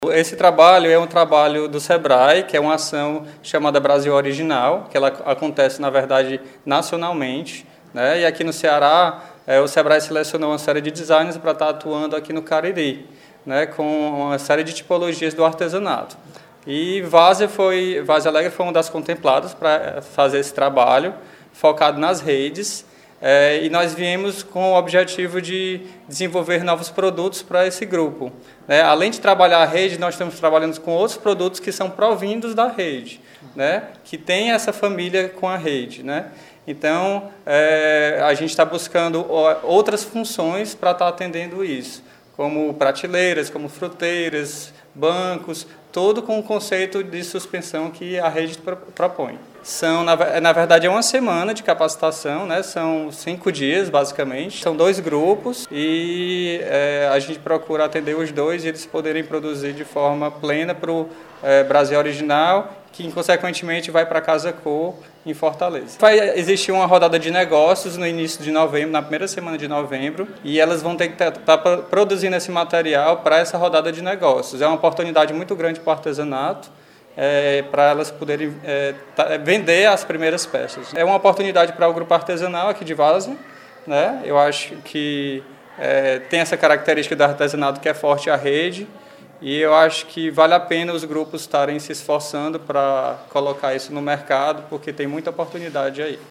Esse trabalho é um trabalho do Sebrae, que é uma ação chamada Brasil Original, que ela acontece, na verdade, nacionalmente, né? E aqui no Ceará, o Sebrae selecionou uma série de designers para estar atuando aqui no Cariri, né? Com uma série de tipologias do artesanato. E Várzea Alegre foi uma das contempladas para fazer esse trabalho, focado nas redes. E nós viemos com o objetivo de desenvolver novos produtos para esse grupo. Além de trabalhar a rede, nós estamos trabalhando com outros produtos que são provindos da rede, que tem essa família com a rede. Então, a gente está buscando outras funções para estar atendendo isso, como prateleiras, como fruteiras, bancos, todo com o conceito de suspensão que a rede propõe. Na verdade, é uma semana de capacitação, são 5 dias, basicamente. São 2 grupos e a gente procura atender os 2 e eles poderem produzir de forma plena para o Brasil Original, que, consequentemente, vai para a Casa Cor, em Fortaleza. Vai existir uma rodada de negócios no início de novembro, na primeira semana de novembro, e elas vão ter que estar produzindo esse material para essa rodada de negócios. É uma oportunidade muito grande para o artesanato, para elas poderem vender as primeiras peças. É uma oportunidade para o grupo artesanal aqui de Várzea, Eu acho que tem essa característica do artesanato que é forte a rede, e eu acho que vale a pena os grupos estarem se esforçando para colocar isso no mercado, porque tem muita oportunidade aí.